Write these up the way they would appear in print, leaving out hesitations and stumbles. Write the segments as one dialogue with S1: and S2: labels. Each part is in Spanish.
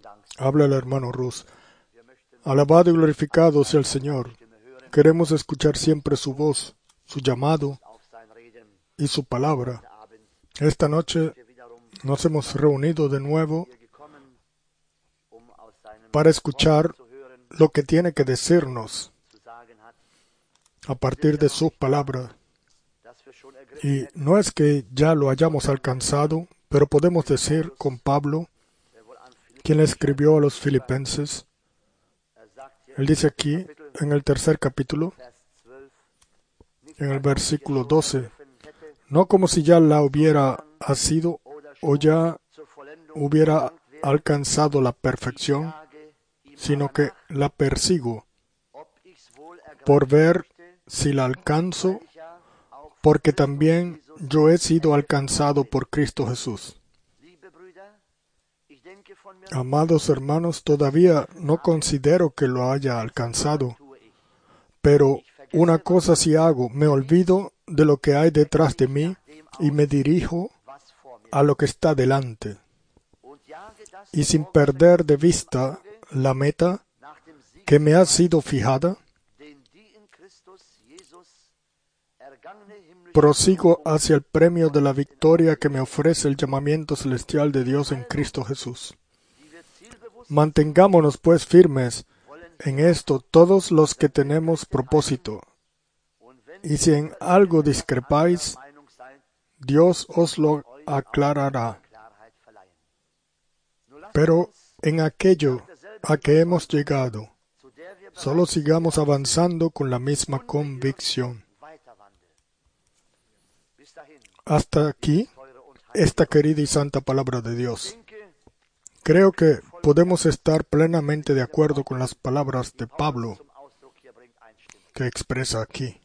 S1: Habla el hermano Rus. Alabado y glorificado sea el Señor. Queremos escuchar siempre su voz, su llamado y su palabra. Esta noche nos hemos reunido de nuevo para escuchar lo que tiene que decirnos a partir de sus palabras. Y no es que ya lo hayamos alcanzado, pero podemos decir con Pablo, quien escribió a los Filipenses, él dice aquí, en el 3 capítulo, en el versículo 12, no como si ya la hubiera sido o ya hubiera alcanzado la perfección, sino que la persigo por ver si la alcanzo, porque también yo he sido alcanzado por Cristo Jesús. Amados hermanos, todavía no considero que lo haya alcanzado, pero una cosa sí hago, me olvido de lo que hay detrás de mí y me dirijo a lo que está delante. Y sin perder de vista la meta que me ha sido fijada, prosigo hacia el premio de la victoria que me ofrece el llamamiento celestial de Dios en Cristo Jesús. Mantengámonos pues firmes en esto todos los que tenemos propósito. Y si en algo discrepáis, Dios os lo aclarará. Pero en aquello a que hemos llegado, solo sigamos avanzando con la misma convicción. Hasta aquí, esta querida y santa palabra de Dios. Creo que podemos estar plenamente de acuerdo con las palabras de Pablo que expresa aquí.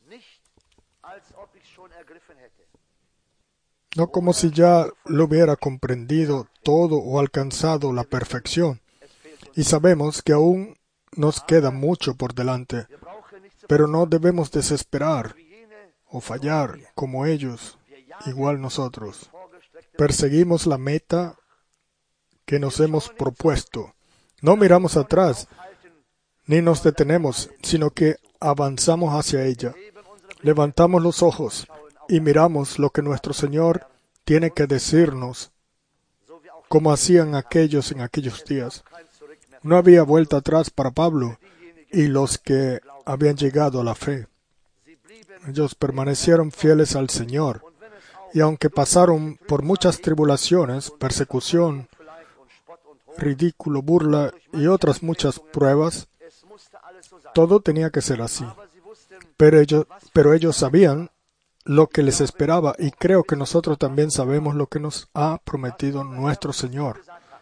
S1: No como si ya lo hubiera comprendido todo o alcanzado la perfección. Y sabemos que aún nos queda mucho por delante, pero no debemos desesperar o fallar como ellos, igual nosotros. Perseguimos la meta que nos hemos propuesto. No miramos atrás, ni nos detenemos, sino que avanzamos hacia ella. Levantamos los ojos y miramos lo que nuestro Señor tiene que decirnos, como hacían aquellos en aquellos días. No había vuelta atrás para Pablo y los que habían llegado a la fe. Ellos permanecieron fieles al Señor, y aunque pasaron por muchas tribulaciones, persecución, ridículo, burla y otras muchas pruebas, todo tenía que ser así. Pero ellos sabían lo que les esperaba, y creo que nosotros también sabemos lo que nos ha prometido nuestro Señor.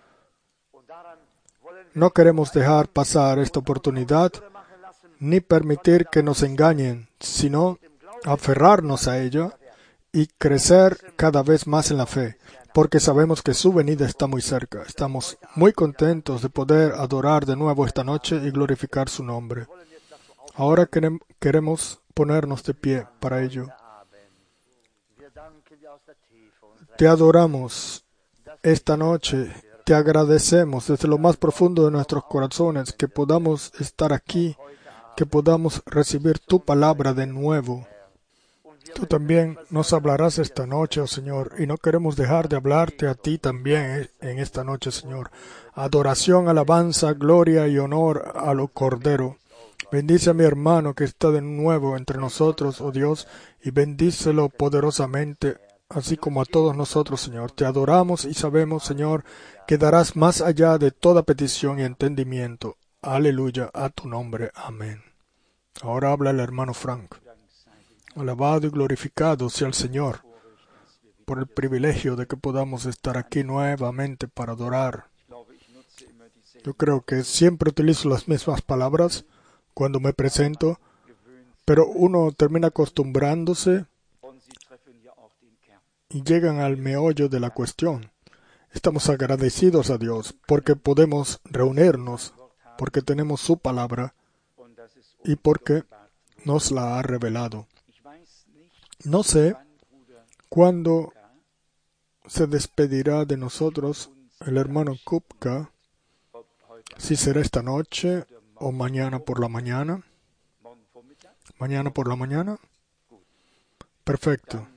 S1: No queremos dejar pasar esta oportunidad, ni permitir que nos engañen, sino aferrarnos a ella y crecer cada vez más en la fe, porque sabemos que su venida está muy cerca. Estamos muy contentos de poder adorar de nuevo esta noche y glorificar su nombre. Ahora queremos ponernos de pie para ello. Te adoramos esta noche, te agradecemos desde lo más profundo de nuestros corazones que podamos estar aquí, que podamos recibir tu palabra de nuevo. Tú también nos hablarás esta noche, oh Señor, y no queremos dejar de hablarte a ti también en esta noche, Señor. Adoración, alabanza, gloria y honor a lo Cordero. Bendice a mi hermano que está de nuevo entre nosotros, oh Dios, y bendícelo poderosamente, así como a todos nosotros, Señor. Te adoramos y sabemos, Señor, que darás más allá de toda petición y entendimiento. Aleluya, a tu nombre. Amén. Ahora habla el hermano Frank. Alabado y glorificado sea el Señor por el privilegio de que podamos estar aquí nuevamente para adorar. Yo creo que siempre utilizo las mismas palabras cuando me presento, pero uno termina acostumbrándose y llegan al meollo de la cuestión. Estamos agradecidos a Dios porque podemos reunirnos, porque tenemos su palabra y porque nos la ha revelado. No sé cuándo se despedirá de nosotros el hermano Kupka, Si será esta noche o mañana por la mañana. Mañana por la mañana. Perfecto.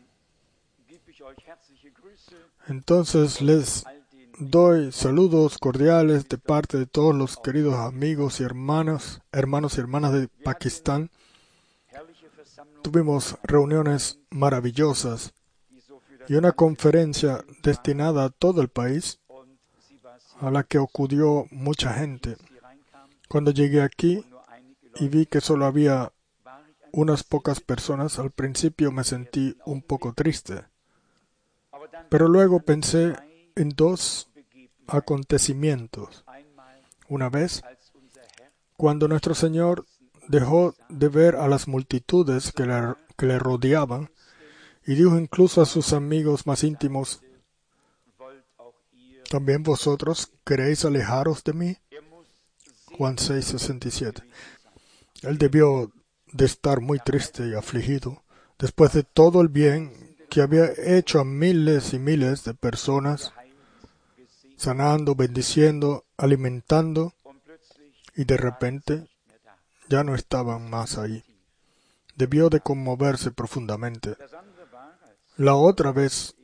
S1: Entonces les doy saludos cordiales de parte de todos los queridos amigos y hermanos y hermanas de Pakistán. Tuvimos reuniones maravillosas y una conferencia destinada a todo el país, a la que acudió mucha gente. Cuando llegué aquí y vi que solo había unas pocas personas, al principio me sentí un poco triste. Pero luego pensé en dos acontecimientos. Una vez, cuando nuestro Señor dejó de ver a las multitudes que le rodeaban y dijo incluso a sus amigos más íntimos: ¿también vosotros queréis alejaros de mí? Juan 6:67. Él debió de estar muy triste y afligido después de todo el bien que había hecho a miles y miles de personas, sanando, bendiciendo, alimentando, y de repente ya no estaban más ahí. Debió de conmoverse profundamente. La otra vez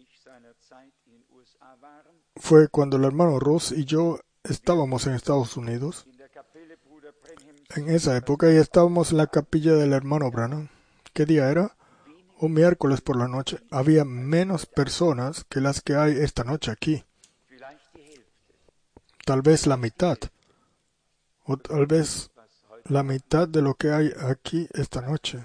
S1: fue cuando el hermano Ross y yo estábamos en Estados Unidos. En esa época, y estábamos en la capilla del hermano Branham. ¿Qué día era? Un miércoles por la noche. Había menos personas que las que hay esta noche aquí. Tal vez la mitad. O tal vez la mitad de lo que hay aquí esta noche.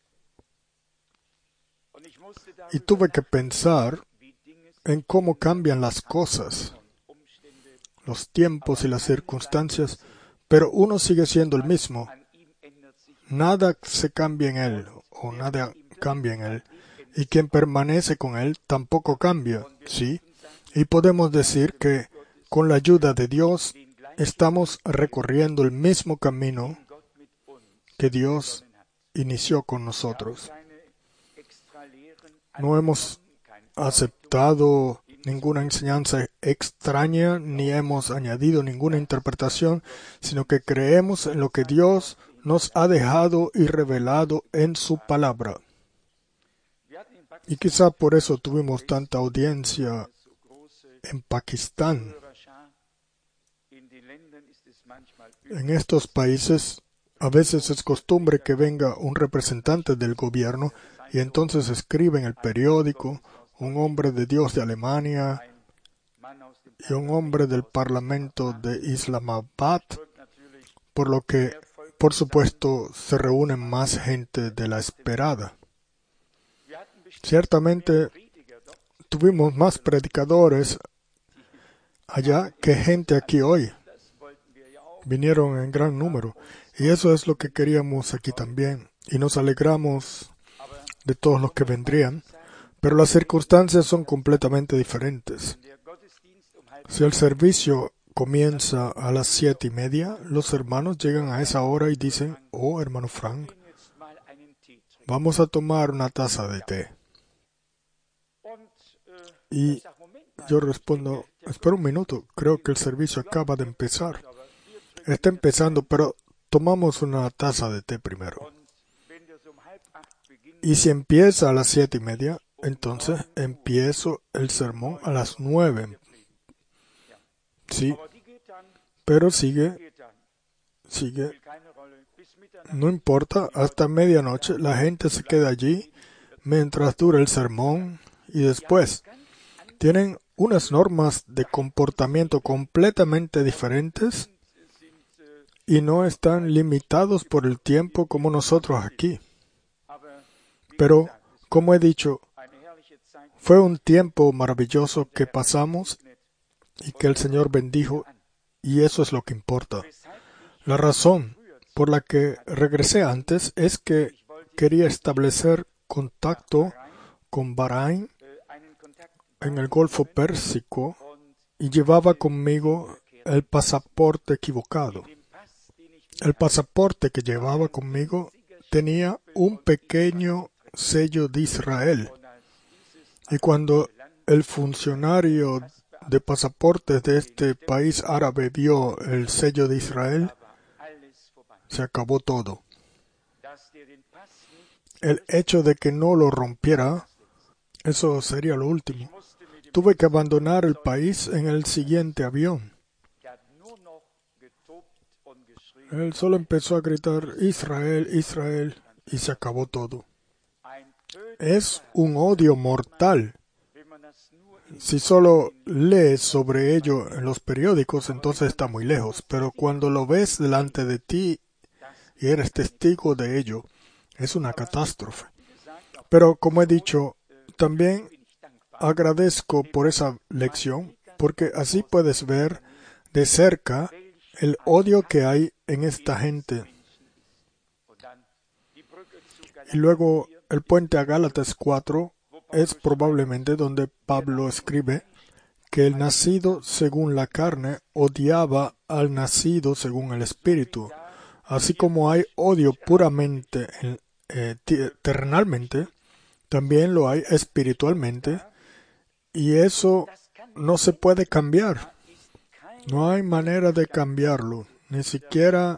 S1: Y tuve que pensar en cómo cambian las cosas, los tiempos y las circunstancias, pero uno sigue siendo el mismo. Nada se cambia en él, o nada cambia en él. Y quien permanece con él tampoco cambia, ¿sí? Y podemos decir que con la ayuda de Dios estamos recorriendo el mismo camino que Dios inició con nosotros. No hemos aceptado ninguna enseñanza extraña, ni hemos añadido ninguna interpretación, sino que creemos en lo que Dios nos ha dejado y revelado en su palabra. Y quizá por eso tuvimos tanta audiencia en Pakistán. En estos países a veces es costumbre que venga un representante del gobierno y entonces escribe en el periódico: un hombre de Dios de Alemania y un hombre del Parlamento de Islamabad, por lo que, por supuesto, se reúnen más gente de la esperada. Ciertamente, tuvimos más predicadores allá que gente aquí hoy. Vinieron en gran número, y eso es lo que queríamos aquí también, y nos alegramos de todos los que vendrían, pero las circunstancias son completamente diferentes. Si el servicio comienza a las 7:30, los hermanos llegan a esa hora y dicen: oh, hermano Frank, vamos a tomar una taza de té. Y yo respondo: espera un minuto, creo que el servicio acaba de empezar. Está empezando, pero tomamos una taza de té primero. Y si empieza a las 7:30, entonces empiezo el sermón a las 9. Sí, pero sigue. No importa, hasta medianoche la gente se queda allí mientras dura el sermón y después tienen unas normas de comportamiento completamente diferentes y no están limitados por el tiempo como nosotros aquí. Pero, como he dicho, fue un tiempo maravilloso que pasamos y que el Señor bendijo, y eso es lo que importa. La razón por la que regresé antes es que quería establecer contacto con Bahrein en el Golfo Pérsico y llevaba conmigo el pasaporte equivocado. El pasaporte que llevaba conmigo tenía un pequeño sello de Israel. Y cuando el funcionario de pasaportes de este país árabe vio el sello de Israel, se acabó todo. El hecho de que no lo rompiera, eso sería lo último. Tuve que abandonar el país en el siguiente avión. Él solo empezó a gritar Israel, Israel, y se acabó todo. Es un odio mortal. Si solo lees sobre ello en los periódicos, entonces está muy lejos. Pero cuando lo ves delante de ti y eres testigo de ello, es una catástrofe. Pero como he dicho, también agradezco por esa lección, porque así puedes ver de cerca el odio que hay en esta gente. Y luego el puente a Gálatas 4 es probablemente donde Pablo escribe que el nacido según la carne odiaba al nacido según el Espíritu. Así como hay odio puramente, terrenalmente, también lo hay espiritualmente, y eso no se puede cambiar. No hay manera de cambiarlo. Ni siquiera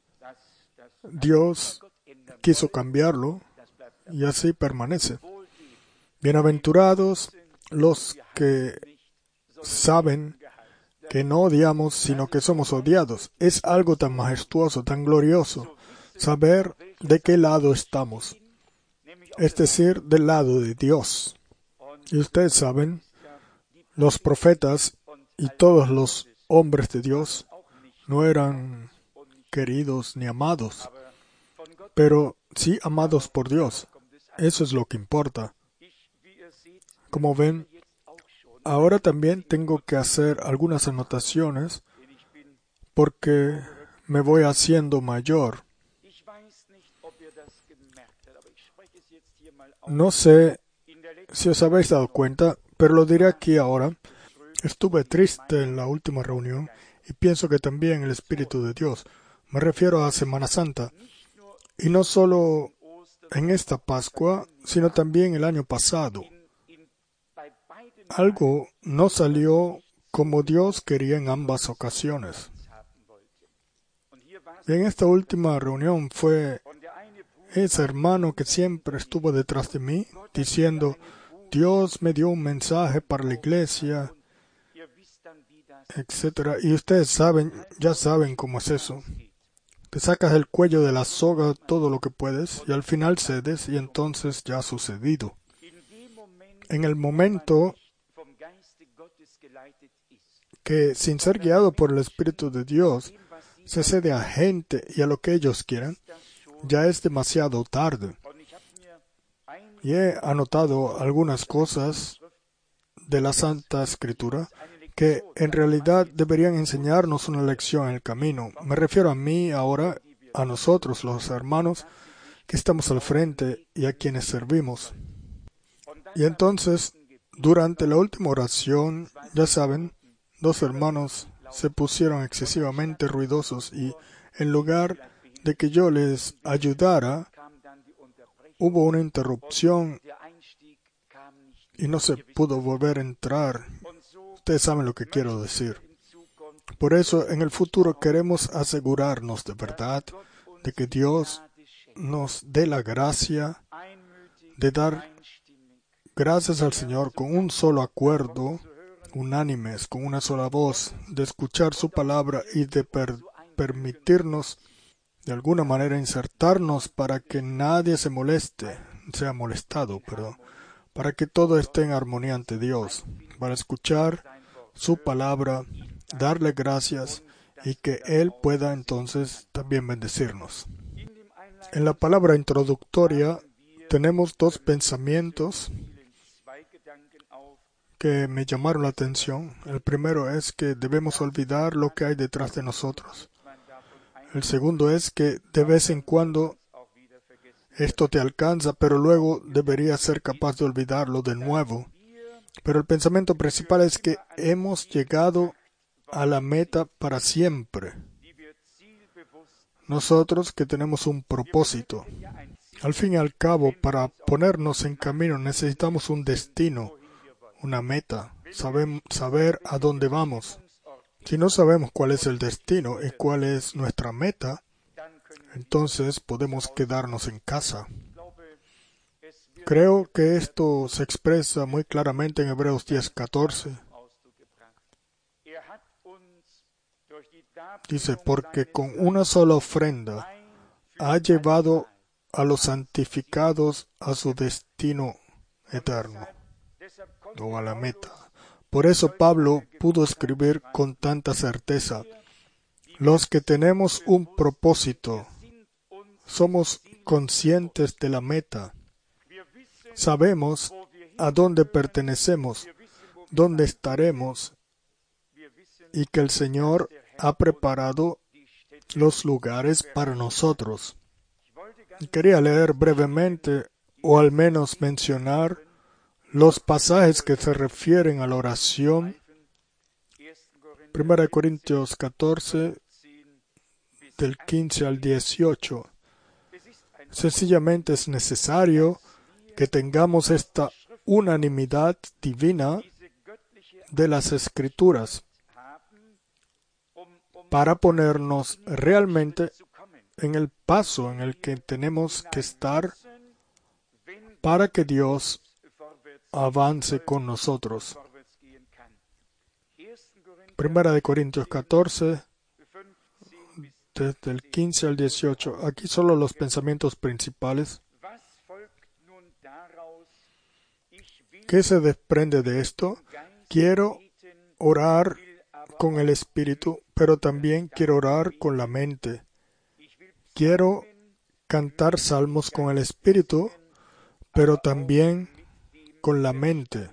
S1: Dios quiso cambiarlo, y así permanece. Bienaventurados los que saben que no odiamos, sino que somos odiados. Es algo tan majestuoso, tan glorioso, saber de qué lado estamos, es decir, del lado de Dios. Y ustedes saben, los profetas y todos los hombres de Dios no eran queridos ni amados, pero sí amados por Dios. Eso es lo que importa. Como ven, ahora también tengo que hacer algunas anotaciones porque me voy haciendo mayor. No sé si os habéis dado cuenta, pero lo diré aquí ahora. Estuve triste en la última reunión y pienso que también el Espíritu de Dios. Me refiero a Semana Santa. Y no solo en esta Pascua, sino también el año pasado. Algo no salió como Dios quería en ambas ocasiones. Y en esta última reunión fue ese hermano que siempre estuvo detrás de mí, diciendo, Dios me dio un mensaje para la iglesia, etc. Y ustedes saben, ya saben cómo es eso. Te sacas el cuello de la soga todo lo que puedes y al final cedes y entonces ya ha sucedido. En el momento que sin ser guiado por el Espíritu de Dios se cede a gente y a lo que ellos quieran, ya es demasiado tarde. Y he anotado algunas cosas de la Santa Escritura que en realidad deberían enseñarnos una lección en el camino. Me refiero a mí ahora, a nosotros, los hermanos, que estamos al frente y a quienes servimos. Y entonces, durante la última oración, ya saben, dos hermanos se pusieron excesivamente ruidosos y en lugar de que yo les ayudara, hubo una interrupción y no se pudo volver a entrar. Ustedes saben lo que quiero decir. Por eso, en el futuro queremos asegurarnos de verdad de que Dios nos dé la gracia de dar gracias al Señor con un solo acuerdo, unánimes, con una sola voz, de escuchar su palabra y de permitirnos de alguna manera insertarnos para que nadie se moleste, sea molestado, perdón, para que todo esté en armonía ante Dios, para escuchar su palabra, darle gracias y que Él pueda entonces también bendecirnos. En la palabra introductoria tenemos dos pensamientos que me llamaron la atención. El primero es que debemos olvidar lo que hay detrás de nosotros. El segundo es que de vez en cuando esto te alcanza, pero luego deberías ser capaz de olvidarlo de nuevo. Pero el pensamiento principal es que hemos llegado a la meta para siempre. Nosotros que tenemos un propósito. Al fin y al cabo, para ponernos en camino necesitamos un destino, una meta, saber a dónde vamos. Si no sabemos cuál es el destino y cuál es nuestra meta, entonces podemos quedarnos en casa. Creo que esto se expresa muy claramente en Hebreos 10:14. Dice, porque con una sola ofrenda ha llevado a los santificados a su destino eterno, o a la meta. Por eso Pablo pudo escribir con tanta certeza, los que tenemos un propósito, somos conscientes de la meta, sabemos a dónde pertenecemos, dónde estaremos, y que el Señor ha preparado los lugares para nosotros. Quería leer brevemente, o al menos mencionar, los pasajes que se refieren a la oración. 1 Corintios 14, del 15 al 18. Sencillamente es necesario que tengamos esta unanimidad divina de las Escrituras para ponernos realmente en el paso en el que tenemos que estar para que Dios avance con nosotros. 1 Corintios 14, desde el 15 al 18. Aquí solo los pensamientos principales. ¿Qué se desprende de esto? Quiero orar con el espíritu, pero también quiero orar con la mente. Quiero cantar salmos con el espíritu, pero también con la mente.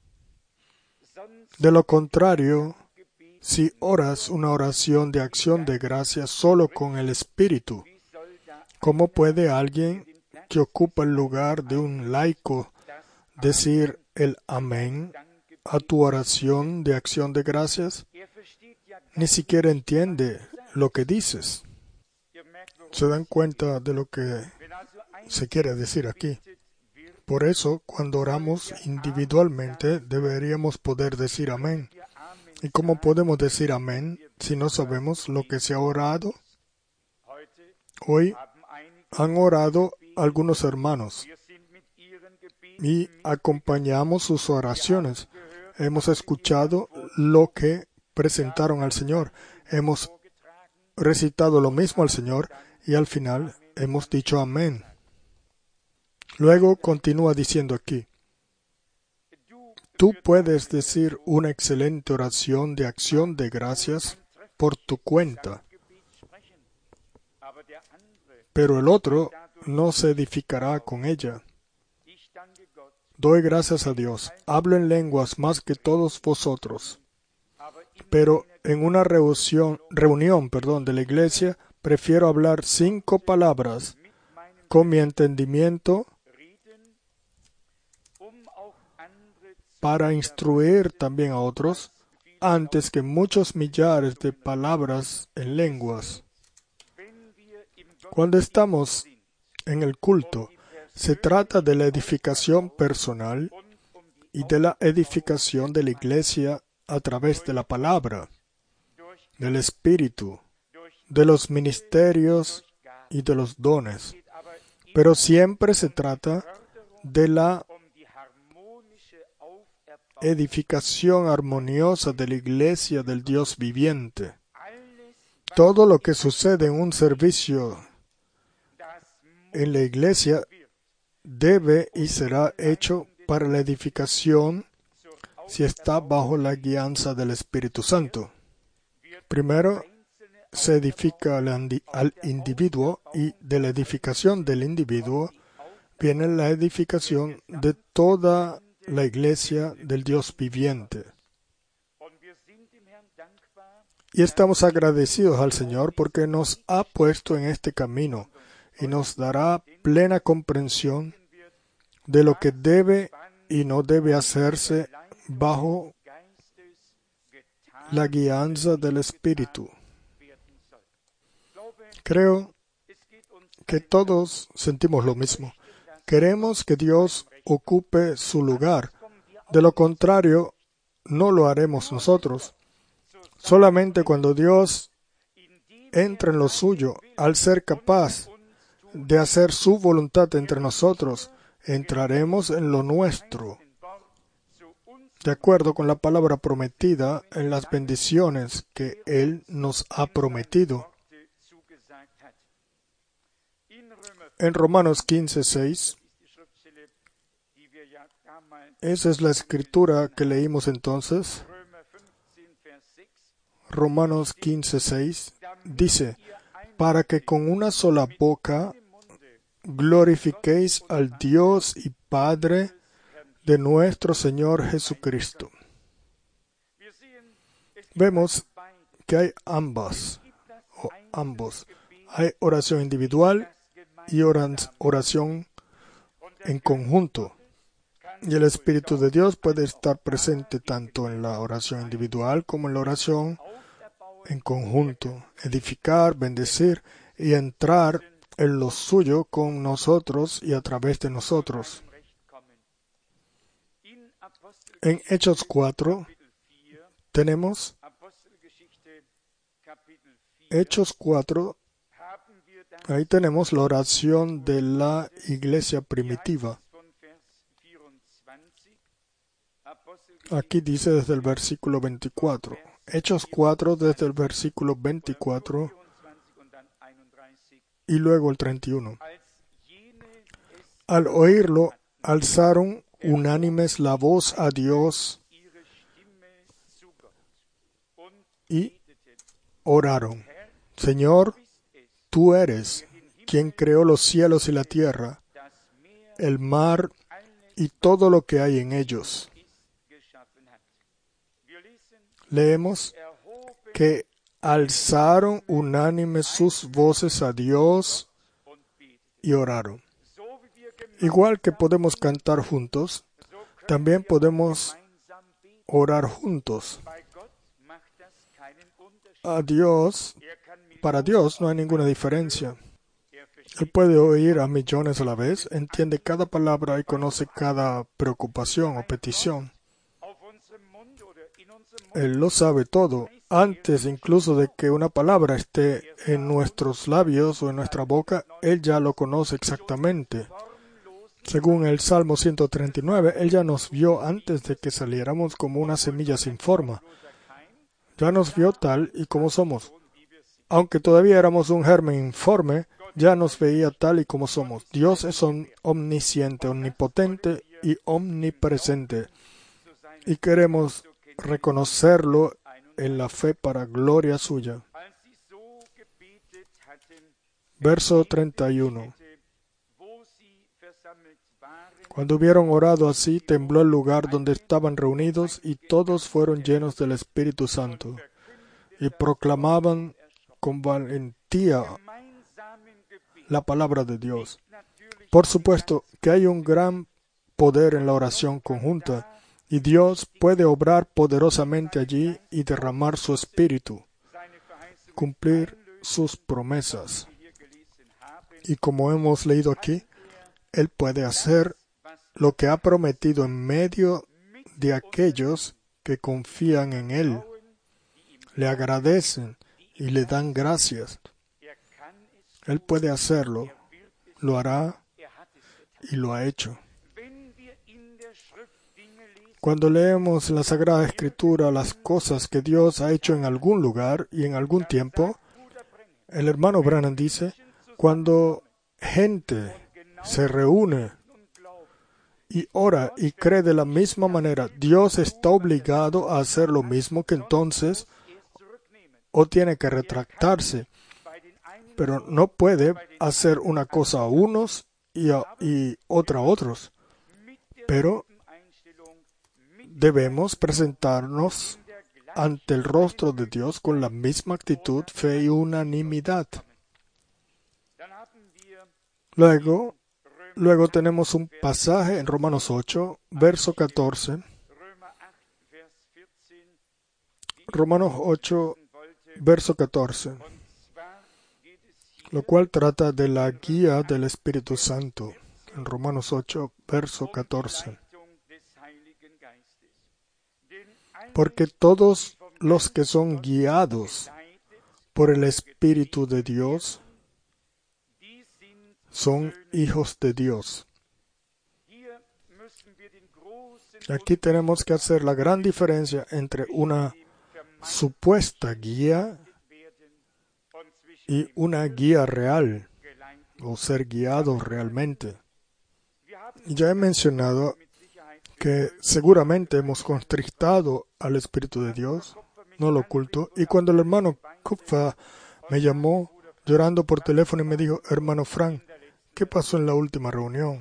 S1: De lo contrario, si oras una oración de acción de gracias solo con el espíritu, ¿cómo puede alguien que ocupa el lugar de un laico decir el amén a tu oración de acción de gracias? Ni siquiera entiende lo que dices. ¿Se dan cuenta de lo que se quiere decir aquí? Por eso, cuando oramos individualmente, deberíamos poder decir amén. ¿Y cómo podemos decir amén si no sabemos lo que se ha orado? Hoy han orado algunos hermanos y acompañamos sus oraciones. Hemos escuchado lo que presentaron al Señor. Hemos recitado lo mismo al Señor y al final hemos dicho amén. Luego continúa diciendo aquí, tú puedes decir una excelente oración de acción de gracias por tu cuenta, pero el otro no se edificará con ella. Doy gracias a Dios, hablo en lenguas más que todos vosotros, pero en una reunión de la iglesia prefiero hablar 5 palabras con mi entendimiento para instruir también a otros, antes que muchos millares de palabras en lenguas. Cuando estamos en el culto, se trata de la edificación personal y de la edificación de la iglesia a través de la palabra, del Espíritu, de los ministerios y de los dones. Pero siempre se trata de la edificación armoniosa de la iglesia del Dios viviente. Todo lo que sucede en un servicio en la iglesia debe y será hecho para la edificación si está bajo la guianza del Espíritu Santo. Primero, se edifica al individuo y de la edificación del individuo viene la edificación de toda la iglesia del Dios viviente. Y estamos agradecidos al Señor porque nos ha puesto en este camino y nos dará plena comprensión de lo que debe y no debe hacerse bajo la guianza del Espíritu. Creo que todos sentimos lo mismo. Queremos que Dios ocupe su lugar. De lo contrario, no lo haremos nosotros. Solamente cuando Dios entra en lo suyo, al ser capaz de hacer su voluntad entre nosotros, entraremos en lo nuestro, de acuerdo con la palabra prometida en las bendiciones que Él nos ha prometido. En Romanos 15:6, esa es la escritura que leímos entonces. Romanos 15:6 dice, para que con una sola boca glorifiquéis al Dios y Padre de nuestro Señor Jesucristo. Vemos que hay ambos. Hay oración individual y oración en conjunto. Y el Espíritu de Dios puede estar presente tanto en la oración individual como en la oración en conjunto, edificar, bendecir y entrar en lo suyo con nosotros y a través de nosotros. En Hechos 4 tenemos Hechos 4, ahí tenemos la oración de la iglesia primitiva. Aquí dice desde el versículo 24. Hechos 4 desde el versículo 24 y luego el 31. Al oírlo, alzaron unánimes la voz a Dios y oraron. Señor, tú eres quien creó los cielos y la tierra, el mar y todo lo que hay en ellos. Leemos que alzaron unánimes sus voces a Dios y oraron. Igual que podemos cantar juntos, también podemos orar juntos. Para Dios no hay ninguna diferencia. Él puede oír a millones a la vez, entiende cada palabra y conoce cada preocupación o petición. Él lo sabe todo, antes incluso de que una palabra esté en nuestros labios o en nuestra boca, Él ya lo conoce exactamente. Según el Salmo 139, Él ya nos vio antes de que saliéramos como una semilla sin forma. Ya nos vio tal y como somos. Aunque todavía éramos un germen informe, ya nos veía tal y como somos. Dios es omnisciente, omnipotente y omnipresente. Y queremos reconocerlo en la fe para gloria suya. Verso 31. Cuando hubieron orado así, tembló el lugar donde estaban reunidos y todos fueron llenos del Espíritu Santo y proclamaban con valentía la palabra de Dios. Por supuesto que hay un gran poder en la oración conjunta y Dios puede obrar poderosamente allí y derramar su Espíritu, cumplir sus promesas. Y como hemos leído aquí, Él puede hacer lo que ha prometido en medio de aquellos que confían en Él, le agradecen y le dan gracias. Él puede hacerlo, lo hará y lo ha hecho. Cuando leemos en la Sagrada Escritura las cosas que Dios ha hecho en algún lugar y en algún tiempo, el hermano Branham dice, cuando gente se reúne y ora y cree de la misma manera, Dios está obligado a hacer lo mismo, que entonces o tiene que retractarse, pero no puede hacer una cosa a unos y otra a otros. Pero debemos presentarnos ante el rostro de Dios con la misma actitud, fe y unanimidad. Luego tenemos un pasaje en Romanos 8, verso 14. Romanos 8, verso 14. Lo cual trata de la guía del Espíritu Santo. En Romanos 8, verso 14. Porque todos los que son guiados por el Espíritu de Dios son hijos de Dios. Aquí tenemos que hacer la gran diferencia entre una supuesta guía y una guía real, o ser guiado realmente. Ya he mencionado que seguramente hemos contristado al Espíritu de Dios, no lo oculto, y cuando el hermano Kupfer me llamó llorando por teléfono y me dijo, hermano Frank, ¿qué pasó en la última reunión?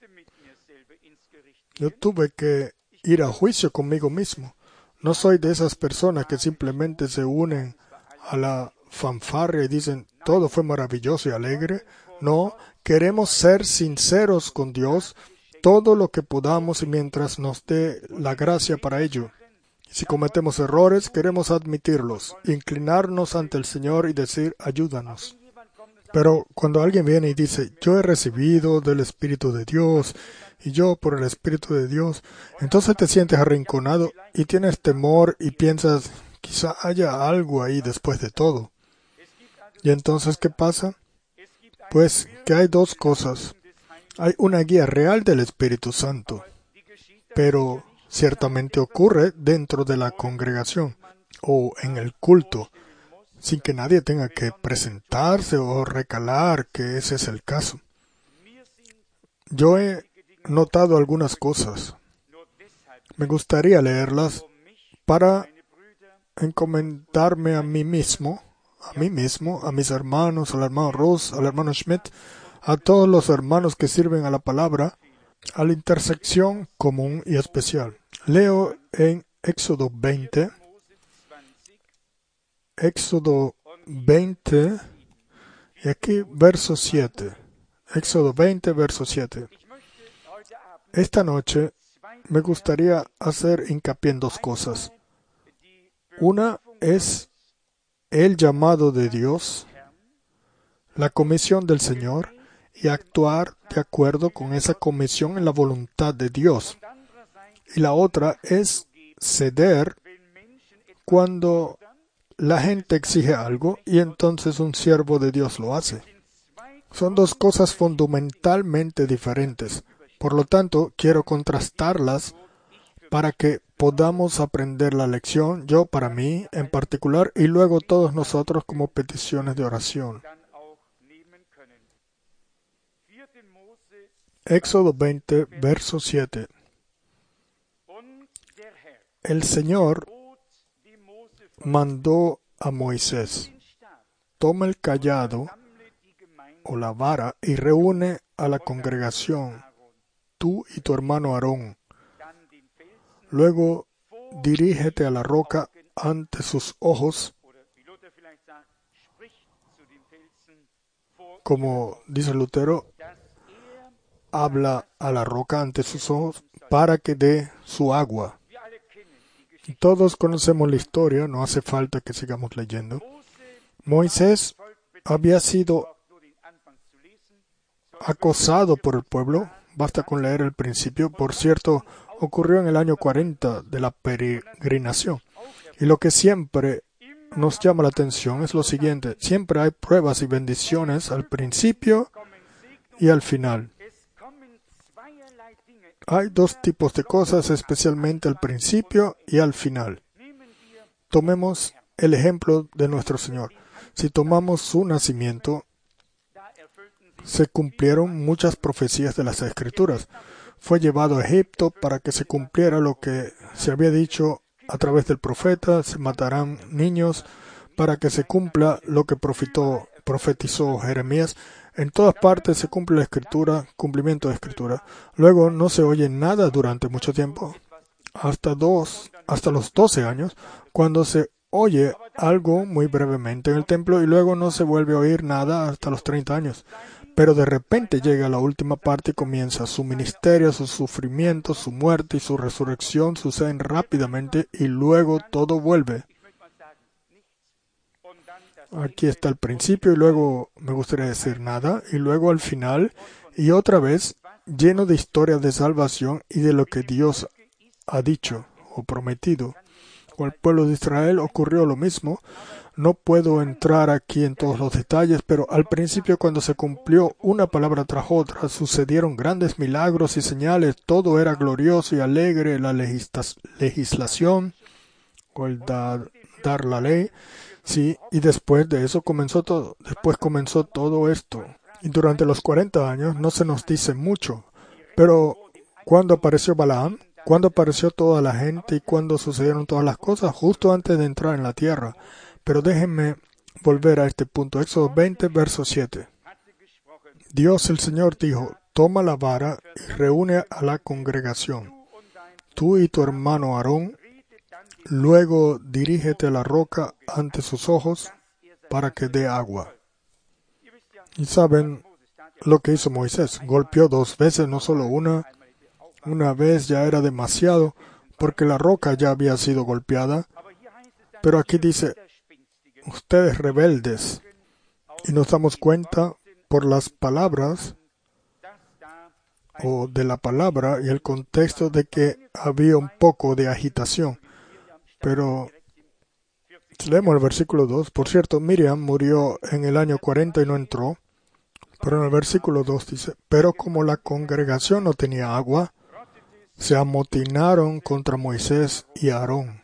S1: Yo tuve que ir a juicio conmigo mismo. No soy de esas personas que simplemente se unen a la fanfarria y dicen, todo fue maravilloso y alegre. No, queremos ser sinceros con Dios todo lo que podamos y mientras nos dé la gracia para ello. Si cometemos errores, queremos admitirlos, inclinarnos ante el Señor y decir, ayúdanos. Pero cuando alguien viene y dice, yo he recibido del Espíritu de Dios, y yo por el Espíritu de Dios, entonces te sientes arrinconado y tienes temor y piensas, quizá haya algo ahí después de todo. ¿Y entonces qué pasa? Pues que hay dos cosas. Hay una guía real del Espíritu Santo, pero ciertamente ocurre dentro de la congregación o en el culto, sin que nadie tenga que presentarse o recalar que ese es el caso. Yo he notado algunas cosas. Me gustaría leerlas para encomendarme a mí mismo, a mis hermanos, al hermano Ross, al hermano Schmidt, a todos los hermanos que sirven a la palabra, a la intersección común y especial. Leo en Éxodo 20, y aquí verso 7. Éxodo 20, verso 7. Esta noche me gustaría hacer hincapié en dos cosas. Una es el llamado de Dios, la comisión del Señor, y actuar de acuerdo con esa comisión en la voluntad de Dios. Y la otra es ceder cuando la gente exige algo y entonces un siervo de Dios lo hace. Son dos cosas fundamentalmente diferentes. Por lo tanto, quiero contrastarlas para que podamos aprender la lección, yo para mí en particular, y luego todos nosotros como peticiones de oración. Éxodo 20, verso 7. El Señor mandó a Moisés, toma el cayado o la vara y reúne a la congregación, tú y tu hermano Aarón. Luego dirígete a la roca ante sus ojos, como dice Lutero, habla a la roca ante sus ojos para que dé su agua. Todos conocemos la historia, no hace falta que sigamos leyendo. Moisés había sido acosado por el pueblo, basta con leer el principio. Por cierto, ocurrió en el año 40 de la peregrinación. Y lo que siempre nos llama la atención es lo siguiente: siempre hay pruebas y bendiciones al principio y al final. Hay dos tipos de cosas, especialmente al principio y al final. Tomemos el ejemplo de nuestro Señor. Si tomamos su nacimiento, se cumplieron muchas profecías de las Escrituras. Fue llevado a Egipto para que se cumpliera lo que se había dicho a través del profeta: se matarán niños, para que se cumpla lo que profetizó Jeremías. En todas partes se cumple la Escritura, cumplimiento de Escritura. Luego no se oye nada durante mucho tiempo, hasta los 12 años, cuando se oye algo muy brevemente en el templo, y luego no se vuelve a oír nada hasta los 30 años. Pero de repente llega la última parte y comienza su ministerio, su sufrimiento, su muerte y su resurrección suceden rápidamente y luego todo vuelve. Aquí está el principio y luego me gustaría decir nada y luego al final y otra vez lleno de historias de salvación y de lo que Dios ha dicho o prometido. Con el pueblo de Israel ocurrió lo mismo. No puedo entrar aquí en todos los detalles, pero al principio, cuando se cumplió una palabra tras otra, sucedieron grandes milagros y señales. Todo era glorioso y alegre. La legislación o el dar la ley. Sí, y después de eso comenzó todo. Después comenzó todo esto. Y durante los 40 años no se nos dice mucho. Pero cuando apareció Balaam, cuando apareció toda la gente y cuando sucedieron todas las cosas, justo antes de entrar en la tierra. Pero déjenme volver a este punto. Éxodo 20, verso 7. Dios el Señor dijo, toma la vara y reúne a la congregación. Tú y tu hermano Aarón, luego dirígete a la roca ante sus ojos para que dé agua. Y saben lo que hizo Moisés. Golpeó 2 veces, no solo una. Una vez ya era demasiado porque la roca ya había sido golpeada. Pero aquí dice, ustedes rebeldes. Y nos damos cuenta por las palabras o de la palabra y el contexto de que había un poco de agitación. Pero si leemos el versículo 2, por cierto, Miriam murió en el año 40 y no entró. Pero en el versículo 2 dice, pero como la congregación no tenía agua, se amotinaron contra Moisés y Aarón.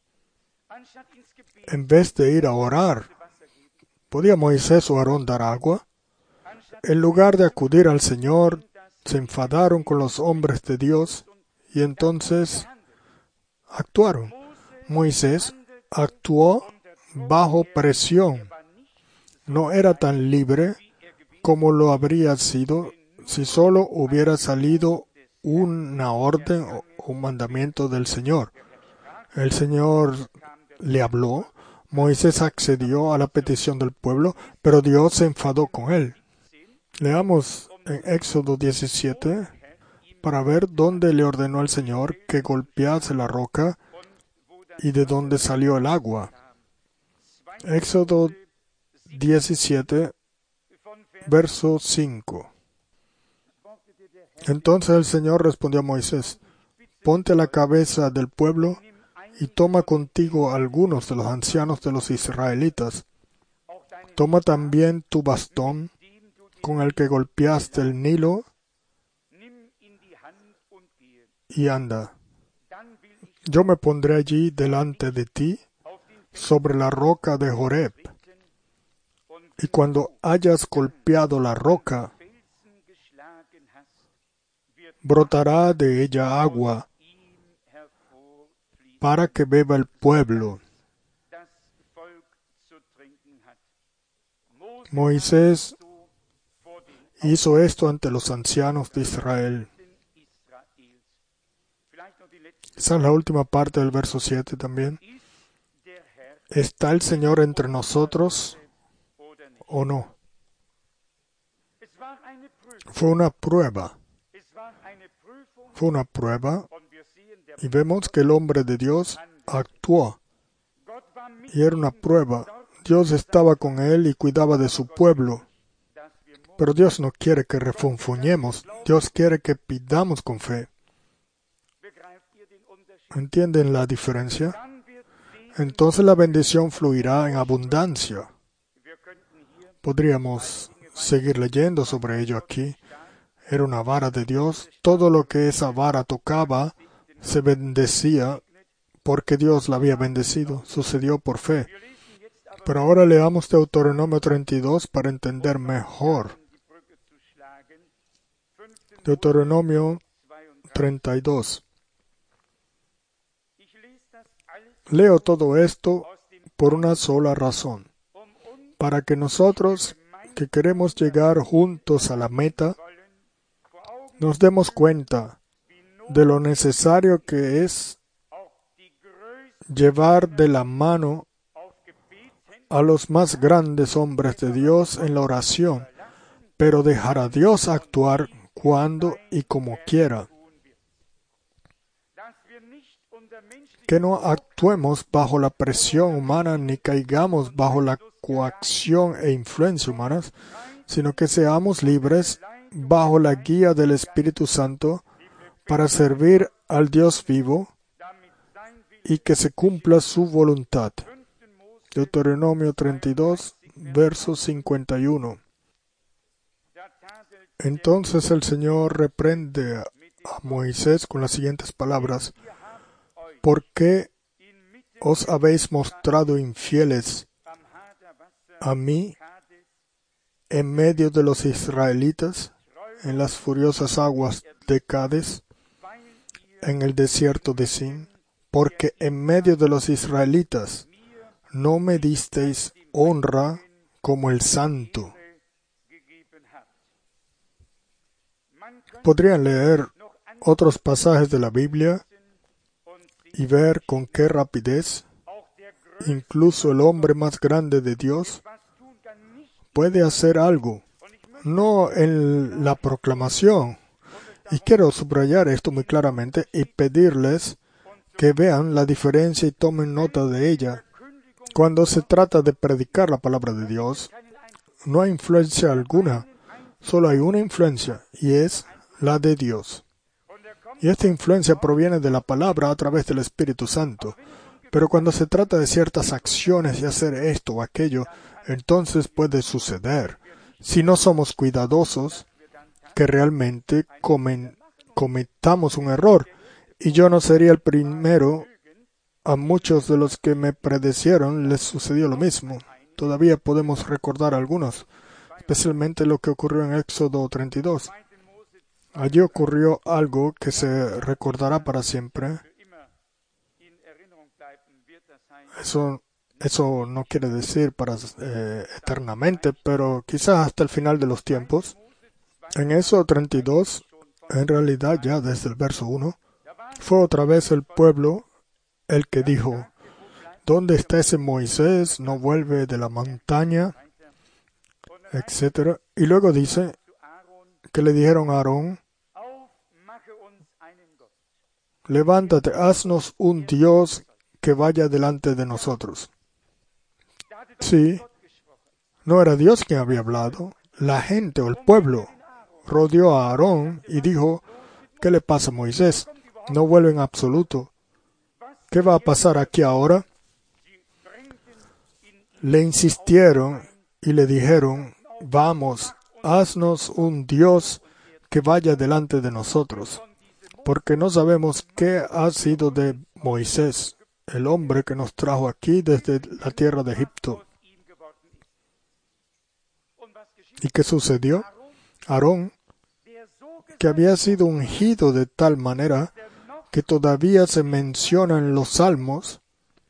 S1: En vez de ir a orar, ¿podía Moisés o Aarón dar agua? En lugar de acudir al Señor, se enfadaron con los hombres de Dios y entonces actuaron. Moisés actuó bajo presión. No era tan libre como lo habría sido si solo hubiera salido una orden o un mandamiento del Señor. El Señor le habló, Moisés accedió a la petición del pueblo, pero Dios se enfadó con él. Leamos en Éxodo 17 para ver dónde le ordenó al Señor que golpease la roca y de dónde salió el agua. Éxodo 17, verso 5. Entonces el Señor respondió a Moisés, ponte a la cabeza del pueblo y toma contigo algunos de los ancianos de los israelitas. Toma también tu bastón con el que golpeaste el Nilo y anda. Yo me pondré allí delante de ti sobre la roca de Horeb. Y cuando hayas golpeado la roca, brotará de ella agua para que beba el pueblo. Moisés hizo esto ante los ancianos de Israel. Esa es la última parte del verso 7 también. ¿Está el Señor entre nosotros o no? Fue una prueba. Fue una prueba y vemos que el hombre de Dios actuó. Y era una prueba. Dios estaba con él y cuidaba de su pueblo. Pero Dios no quiere que refunfuñemos. Dios quiere que pidamos con fe. ¿Entienden la diferencia? Entonces la bendición fluirá en abundancia. Podríamos seguir leyendo sobre ello aquí. Era una vara de Dios. Todo lo que esa vara tocaba se bendecía porque Dios la había bendecido. Sucedió por fe. Pero ahora leamos Deuteronomio 32 para entender mejor. Deuteronomio 32. Leo todo esto por una sola razón. Para que nosotros, que queremos llegar juntos a la meta, nos demos cuenta de lo necesario que es llevar de la mano a los más grandes hombres de Dios en la oración, pero dejar a Dios actuar cuando y como quiera. Que no actuemos bajo la presión humana ni caigamos bajo la coacción e influencia humanas, sino que seamos libres bajo la guía del Espíritu Santo para servir al Dios vivo y que se cumpla su voluntad. Deuteronomio 32, verso 51. Entonces el Señor reprende a Moisés con las siguientes palabras: ¿por qué os habéis mostrado infieles a mí en medio de los israelitas, en las furiosas aguas de Cades, en el desierto de Sin? Porque en medio de los israelitas no me disteis honra como el santo. Podrían leer otros pasajes de la Biblia y ver con qué rapidez incluso el hombre más grande de Dios puede hacer algo, no en la proclamación. Y quiero subrayar esto muy claramente y pedirles que vean la diferencia y tomen nota de ella. Cuando se trata de predicar la palabra de Dios, no hay influencia alguna, solo hay una influencia, y es la de Dios. Y esta influencia proviene de la palabra a través del Espíritu Santo. Pero cuando se trata de ciertas acciones y hacer esto o aquello, entonces puede suceder, si no somos cuidadosos, que realmente cometamos un error. Y yo no sería el primero. A muchos de los que me predecieron les sucedió lo mismo. Todavía podemos recordar algunos, especialmente lo que ocurrió en Éxodo 32. Allí ocurrió algo que se recordará para siempre. Eso no quiere decir para eternamente, pero quizás hasta el final de los tiempos. En Éxodo 32, en realidad ya desde el verso 1, fue otra vez el pueblo el que dijo: ¿dónde está ese Moisés? No vuelve de la montaña, etc. Y luego dice que le dijeron a Aarón: levántate, haznos un Dios que vaya delante de nosotros. Sí, no era Dios quien había hablado. La gente o el pueblo rodeó a Aarón y dijo: ¿qué le pasa a Moisés? No vuelve en absoluto. ¿Qué va a pasar aquí ahora? Le insistieron y le dijeron: vamos, haznos un Dios que vaya delante de nosotros, porque no sabemos qué ha sido de Moisés, el hombre que nos trajo aquí desde la tierra de Egipto. ¿Y qué sucedió? Aarón, que había sido ungido de tal manera que todavía se menciona en los Salmos,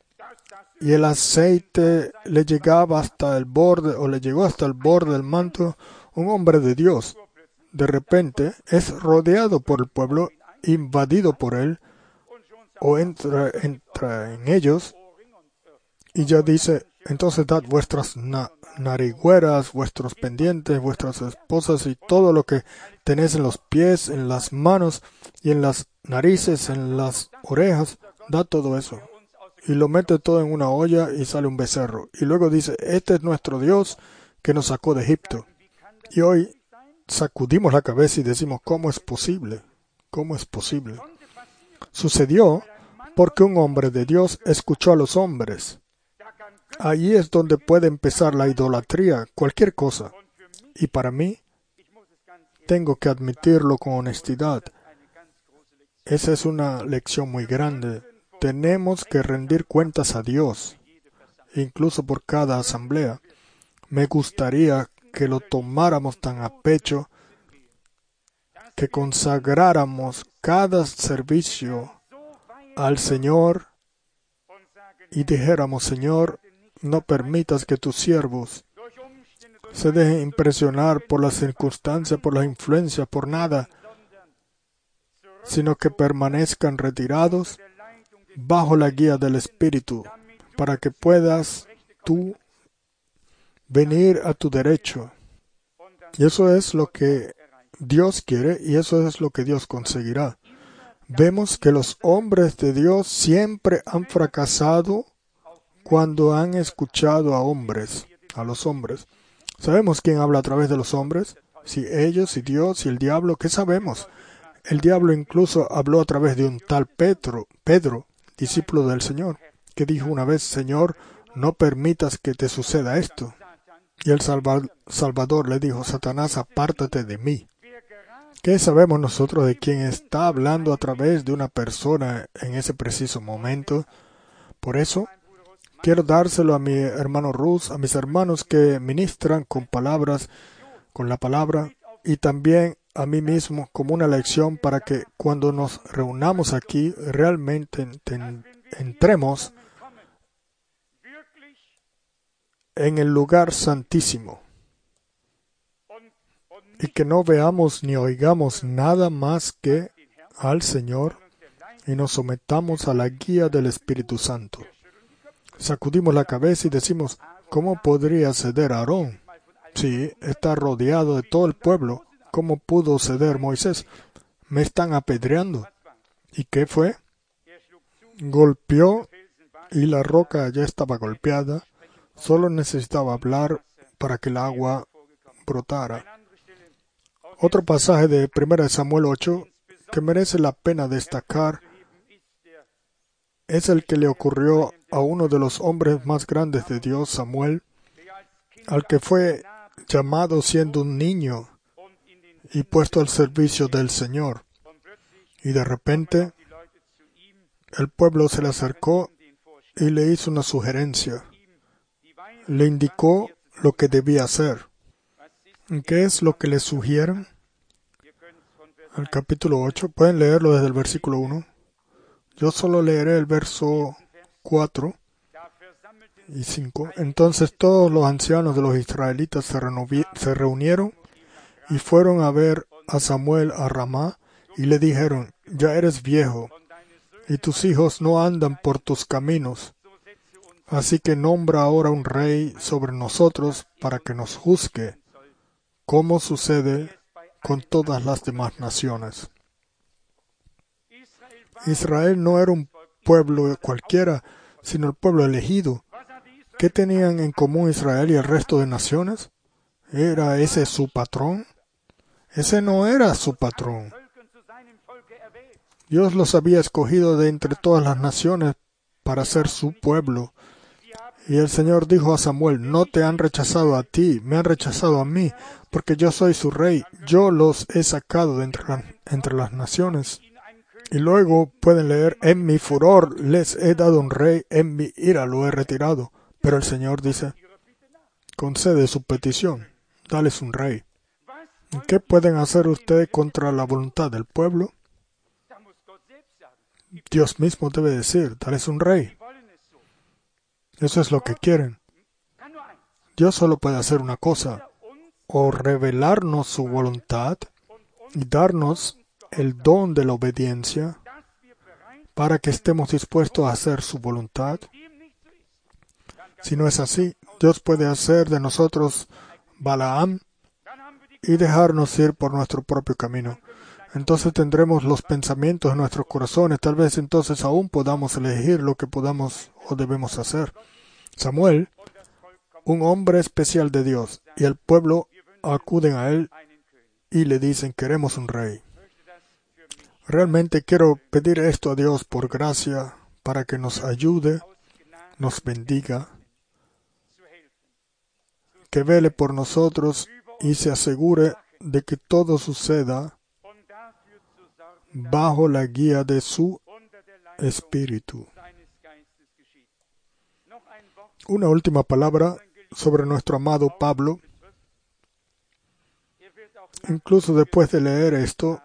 S1: y el aceite le llegaba hasta el borde, o le llegó hasta el borde del manto, un hombre de Dios, de repente es rodeado por el pueblo, invadido por él, o entra en ellos, y ya dice: entonces dad vuestras narigüeras, vuestros pendientes, vuestras esposas y todo lo que tenéis en los pies, en las manos y en las narices, en las orejas, dad todo eso. Y lo mete todo en una olla y sale un becerro. Y luego dice: este es nuestro Dios que nos sacó de Egipto. Y hoy sacudimos la cabeza y decimos: ¿cómo es posible? ¿Cómo es posible? Sucedió porque un hombre de Dios escuchó a los hombres. Ahí es donde puede empezar la idolatría, cualquier cosa. Y para mí, tengo que admitirlo con honestidad, esa es una lección muy grande. Tenemos que rendir cuentas a Dios, incluso por cada asamblea. Me gustaría que lo tomáramos tan a pecho, que consagráramos cada servicio al Señor y dijéramos: Señor, no permitas que tus siervos se dejen impresionar por las circunstancias, por las influencias, por nada, sino que permanezcan retirados bajo la guía del Espíritu, para que puedas tú venir a tu derecho. Y eso es lo que Dios quiere y eso es lo que Dios conseguirá. Vemos que los hombres de Dios siempre han fracasado cuando han escuchado a los hombres. ¿Sabemos quién habla a través de los hombres? Si ellos, si Dios, si el diablo, ¿qué sabemos? El diablo incluso habló a través de un tal Pedro. discípulo del Señor, que dijo una vez: Señor, no permitas que te suceda esto. Y el Salvador le dijo: Satanás, apártate de mí. ¿Qué sabemos nosotros de quién está hablando a través de una persona en ese preciso momento? Por eso, quiero dárselo a mi hermano Ruz, a mis hermanos que ministran con palabras, con la palabra, y también a mí mismo como una lección para que cuando nos reunamos aquí realmente entremos en el lugar santísimo y que no veamos ni oigamos nada más que al Señor y nos sometamos a la guía del Espíritu Santo. Sacudimos la cabeza y decimos: ¿cómo podría ceder Aarón? Sí, está rodeado de todo el pueblo. ¿Cómo pudo ceder Moisés? Me están apedreando. ¿Y qué fue? Golpeó y la roca ya estaba golpeada. Solo necesitaba hablar para que el agua brotara. Otro pasaje de 1 Samuel 8 que merece la pena destacar es el que le ocurrió a uno de los hombres más grandes de Dios, Samuel, al que fue llamado siendo un niño y puesto al servicio del Señor. Y de repente el pueblo se le acercó y le hizo una sugerencia. Le indicó lo que debía hacer. ¿Qué es lo que le sugieren? El capítulo 8, pueden leerlo desde el versículo 1. Yo solo leeré el verso 4 y 5. Entonces todos los ancianos de los israelitas se reunieron y fueron a ver a Samuel a Ramá y le dijeron: ya eres viejo y tus hijos no andan por tus caminos. Así que nombra ahora un rey sobre nosotros para que nos juzgue, como sucede con todas las demás naciones. Israel no era un pueblo cualquiera, sino el pueblo elegido. ¿Qué tenían en común Israel y el resto de naciones? ¿Era ese su patrón? Ese no era su patrón. Dios los había escogido de entre todas las naciones para ser su pueblo. Y el Señor dijo a Samuel: no te han rechazado a ti, me han rechazado a mí, porque yo soy su rey. Yo los he sacado de entre las naciones. Y luego pueden leer: en mi furor les he dado un rey, en mi ira lo he retirado. Pero el Señor dice: concede su petición, dales un rey. ¿Qué pueden hacer ustedes contra la voluntad del pueblo? Dios mismo debe decir: dales un rey. Eso es lo que quieren. Dios solo puede hacer una cosa: o revelarnos su voluntad y darnos el don de la obediencia para que estemos dispuestos a hacer su voluntad. Si no es así, Dios puede hacer de nosotros Balaam y dejarnos ir por nuestro propio camino. Entonces tendremos los pensamientos en nuestros corazones. Tal vez entonces aún podamos elegir lo que podamos o debemos hacer. Samuel, un hombre especial de Dios, y el pueblo acuden a él y le dicen: queremos un rey. Realmente quiero pedir esto a Dios por gracia, para que nos ayude, nos bendiga, que vele por nosotros y se asegure de que todo suceda bajo la guía de su Espíritu. Una última palabra sobre nuestro amado Pablo. Incluso después de leer esto,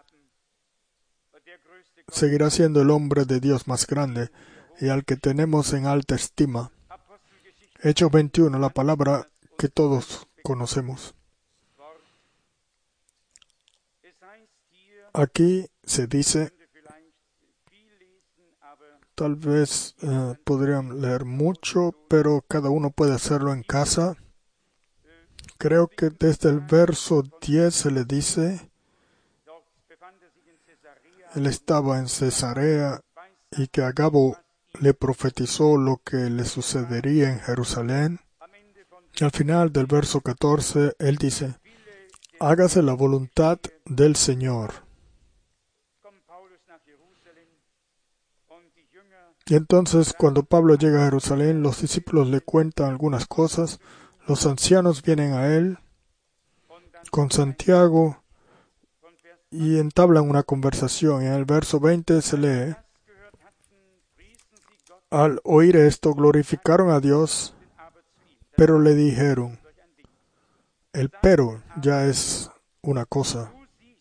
S1: seguirá siendo el hombre de Dios más grande y al que tenemos en alta estima. Hechos 21, la palabra que todos conocemos. Aquí se dice, tal vez podrían leer mucho, pero cada uno puede hacerlo en casa. Creo que desde el verso 10 se le dice: él estaba en Cesarea y que Agabo le profetizó lo que le sucedería en Jerusalén. Y al final del verso 14, él dice: hágase la voluntad del Señor. Y entonces, cuando Pablo llega a Jerusalén, los discípulos le cuentan algunas cosas, los ancianos vienen a él con Santiago y entablan una conversación. En el verso 20 se lee: al oír esto, glorificaron a Dios, pero le dijeron, el pero ya es una cosa.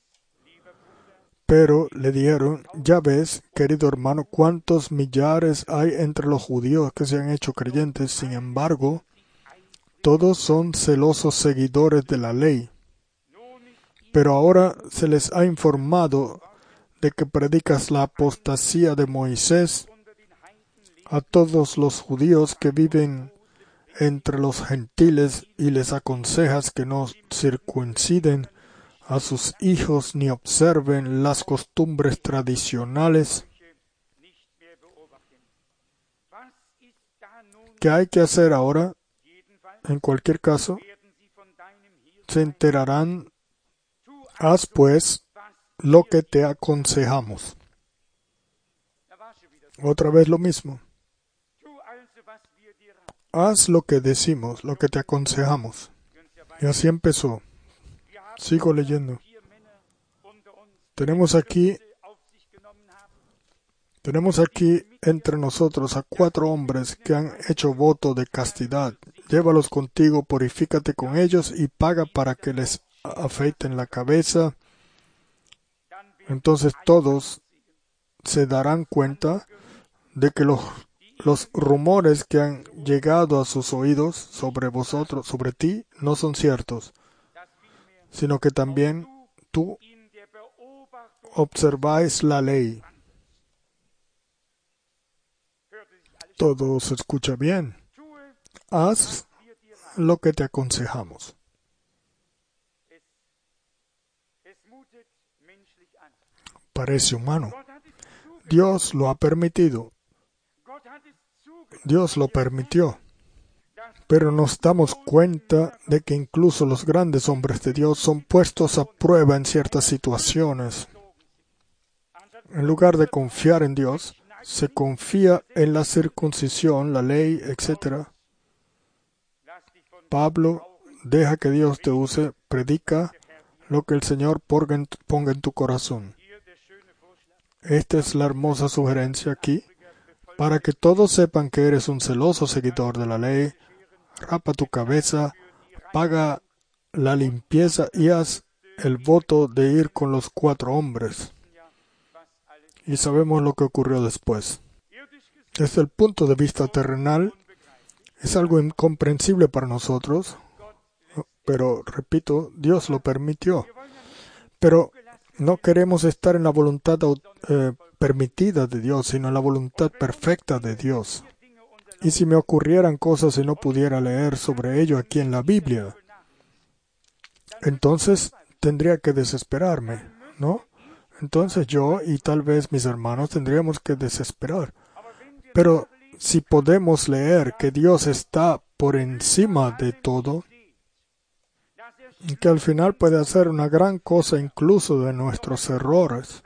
S1: Pero le dijeron, ya ves, querido hermano, cuántos millares hay entre los judíos que se han hecho creyentes. Sin embargo, todos son celosos seguidores de la ley. Pero ahora se les ha informado de que predicas la apostasía de Moisés a todos los judíos que viven entre los gentiles y les aconsejas que no circunciden a sus hijos ni observen las costumbres tradicionales. ¿Qué hay que hacer ahora? En cualquier caso, se enterarán. Haz pues lo que te aconsejamos. Otra vez lo mismo. Haz lo que decimos, lo que te aconsejamos. Y así empezó. Sigo leyendo. Tenemos aquí entre nosotros a 4 hombres que han hecho voto de castidad. Llévalos contigo, purifícate con ellos y paga para que les afeiten la cabeza. Entonces todos se darán cuenta de que los rumores que han llegado a sus oídos sobre vosotros, sobre ti, no son ciertos, sino que también tú observáis la ley. Todo se escucha bien. Haz lo que te aconsejamos. Parece humano. Dios lo ha permitido. Dios lo permitió. Pero nos damos cuenta de que incluso los grandes hombres de Dios son puestos a prueba en ciertas situaciones. En lugar de confiar en Dios, se confía en la circuncisión, la ley, etc. Pablo, deja que Dios te use, predica lo que el Señor ponga en tu corazón. Esta es la hermosa sugerencia aquí, para que todos sepan que eres un celoso seguidor de la ley. Rapa tu cabeza, paga la limpieza y haz el voto de ir con los 4 hombres. Y sabemos lo que ocurrió después. Desde el punto de vista terrenal, es algo incomprensible para nosotros, pero, repito, Dios lo permitió. Pero no queremos estar en la voluntad permitida de Dios, sino en la voluntad perfecta de Dios. Y si me ocurrieran cosas y no pudiera leer sobre ello aquí en la Biblia, entonces tendría que desesperarme, ¿no? Entonces yo y tal vez mis hermanos tendríamos que desesperar. Pero si podemos leer que Dios está por encima de todo, y que al final puede hacer una gran cosa incluso de nuestros errores,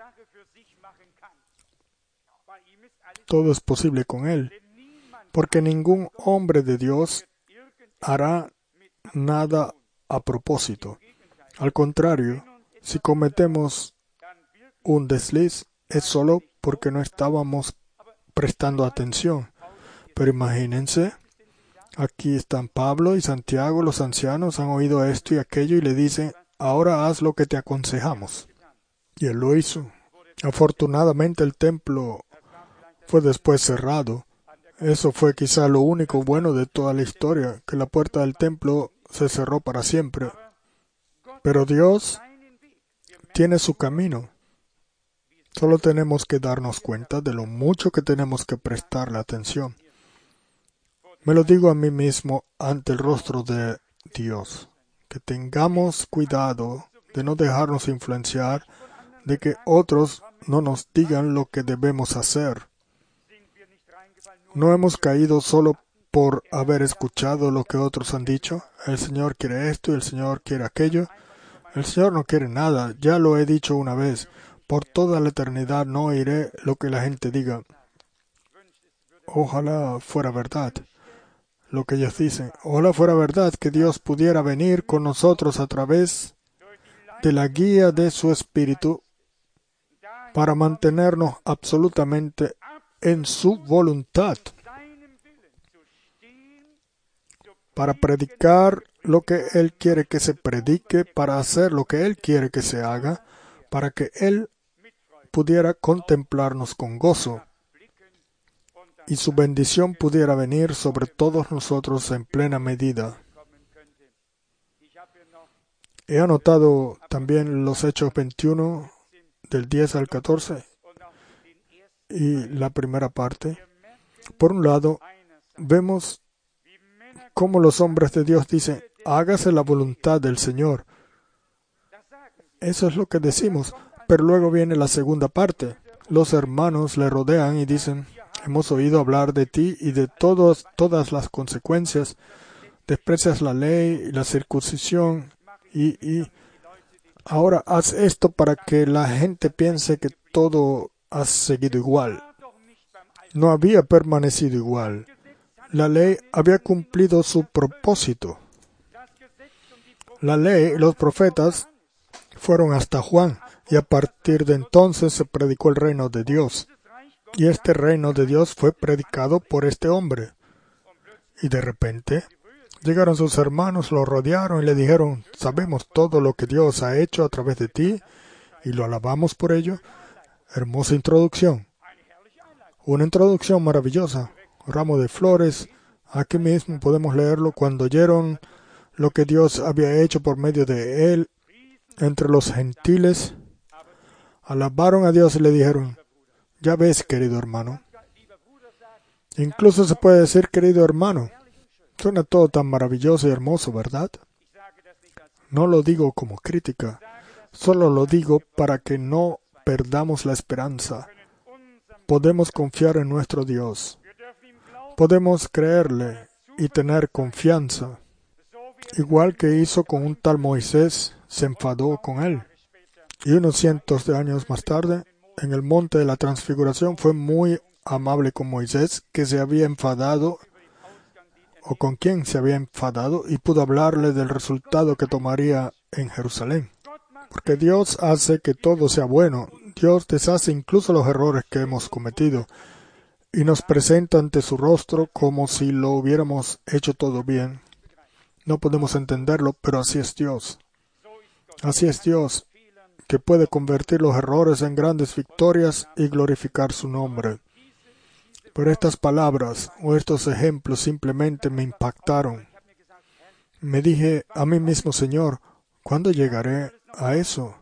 S1: todo es posible con Él. Porque ningún hombre de Dios hará nada a propósito. Al contrario, si cometemos un desliz, es solo porque no estábamos prestando atención. Pero imagínense, aquí están Pablo y Santiago, los ancianos, han oído esto y aquello y le dicen, ahora haz lo que te aconsejamos. Y él lo hizo. Afortunadamente el templo fue después cerrado. Eso fue quizá lo único bueno de toda la historia, que la puerta del templo se cerró para siempre. Pero Dios tiene su camino. Solo tenemos que darnos cuenta de lo mucho que tenemos que prestarle atención. Me lo digo a mí mismo ante el rostro de Dios, que tengamos cuidado de no dejarnos influenciar, de que otros no nos digan lo que debemos hacer. ¿No hemos caído solo por haber escuchado lo que otros han dicho? El Señor quiere esto y el Señor quiere aquello. El Señor no quiere nada, ya lo he dicho una vez. Por toda la eternidad no oiré lo que la gente diga. Ojalá fuera verdad lo que ellos dicen. Ojalá fuera verdad que Dios pudiera venir con nosotros a través de la guía de su Espíritu para mantenernos absolutamente en su voluntad, para predicar lo que Él quiere que se predique, para hacer lo que Él quiere que se haga, para que Él pudiera contemplarnos con gozo y su bendición pudiera venir sobre todos nosotros en plena medida. He anotado también los Hechos 21, del 10 al 14, y la primera parte. Por un lado, vemos cómo los hombres de Dios dicen, hágase la voluntad del Señor. Eso es lo que decimos, pero luego viene la segunda parte. Los hermanos le rodean y dicen, hemos oído hablar de ti y de todas las consecuencias. Desprecias la ley y la circuncisión y ahora haz esto para que la gente piense que todo ha seguido igual. No había permanecido igual. La ley había cumplido su propósito. La ley y los profetas fueron hasta Juan, y a partir de entonces se predicó el reino de Dios. Y este reino de Dios fue predicado por este hombre. Y de repente llegaron sus hermanos, lo rodearon y le dijeron, sabemos todo lo que Dios ha hecho a través de ti y lo alabamos por ello. Hermosa introducción. Una introducción maravillosa. Ramo de flores. Aquí mismo podemos leerlo cuando oyeron lo que Dios había hecho por medio de él entre los gentiles. Alabaron a Dios y le dijeron, ya ves, querido hermano. Incluso se puede decir, querido hermano. Suena todo tan maravilloso y hermoso, ¿verdad? No lo digo como crítica, solo lo digo para que no perdamos la esperanza. Podemos confiar en nuestro Dios. Podemos creerle y tener confianza. Igual que hizo con un tal Moisés, se enfadó con él. Y unos cientos de años más tarde, en el monte de la Transfiguración, fue muy amable con Moisés, que se había enfadado, o con quien se había enfadado, y pudo hablarle del resultado que tomaría en Jerusalén. Porque Dios hace que todo sea bueno. Dios deshace incluso los errores que hemos cometido y nos presenta ante su rostro como si lo hubiéramos hecho todo bien. No podemos entenderlo, pero así es Dios. Así es Dios, que puede convertir los errores en grandes victorias y glorificar su nombre. Pero estas palabras o estos ejemplos simplemente me impactaron. Me dije a mí mismo, Señor, ¿cuándo llegaré a eso?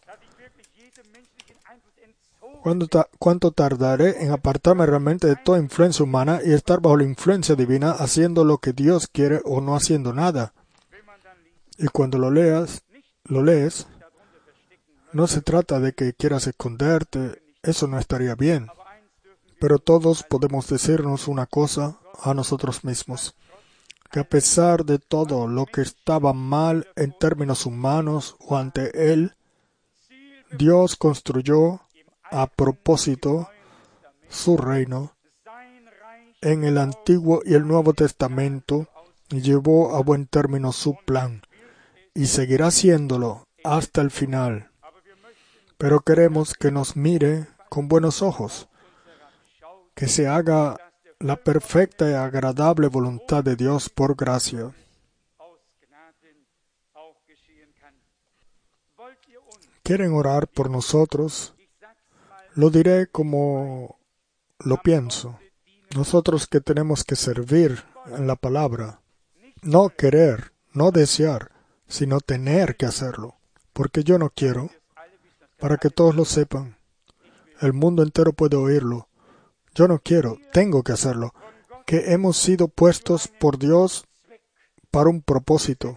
S1: ¿Cuánto tardaré en apartarme realmente de toda influencia humana y estar bajo la influencia divina, haciendo lo que Dios quiere o no haciendo nada? Y cuando lo lees, no se trata de que quieras esconderte, eso no estaría bien. Pero todos podemos decirnos una cosa a nosotros mismos, que a pesar de todo lo que estaba mal en términos humanos o ante Él, Dios construyó a propósito su reino en el Antiguo y el Nuevo Testamento y llevó a buen término su plan y seguirá haciéndolo hasta el final. Pero queremos que nos mire con buenos ojos, que se haga la perfecta y agradable voluntad de Dios por gracia. ¿Quieren orar por nosotros? Lo diré como lo pienso. Nosotros que tenemos que servir en la palabra, no querer, no desear, sino tener que hacerlo. Porque yo no quiero, para que todos lo sepan. El mundo entero puede oírlo. Yo no quiero, tengo que hacerlo. Que hemos sido puestos por Dios para un propósito.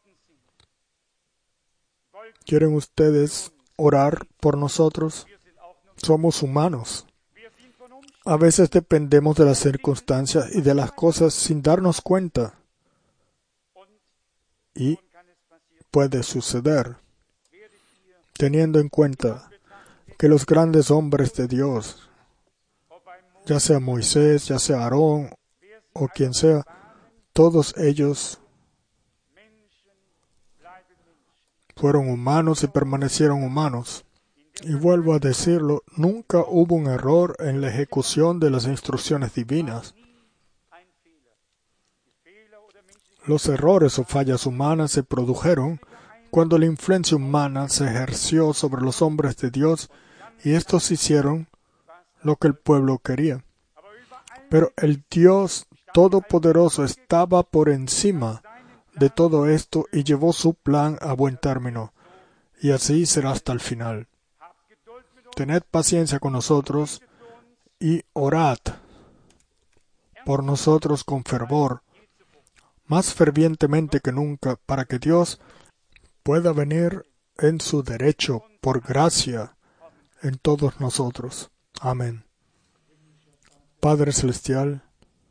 S1: ¿Quieren ustedes orar por nosotros? Somos humanos. A veces dependemos de las circunstancias y de las cosas sin darnos cuenta. Y puede suceder, teniendo en cuenta que los grandes hombres de Dios, ya sea Moisés, ya sea Aarón o quien sea, todos ellos fueron humanos y permanecieron humanos. Y vuelvo a decirlo, nunca hubo un error en la ejecución de las instrucciones divinas. Los errores o fallas humanas se produjeron cuando la influencia humana se ejerció sobre los hombres de Dios y estos hicieron lo que el pueblo quería. Pero el Dios Todopoderoso estaba por encima de todo esto y llevó su plan a buen término. Y así será hasta el final. Tened paciencia con nosotros y orad por nosotros con fervor, más fervientemente que nunca, para que Dios pueda venir en su derecho por gracia en todos nosotros. Amén. Padre Celestial,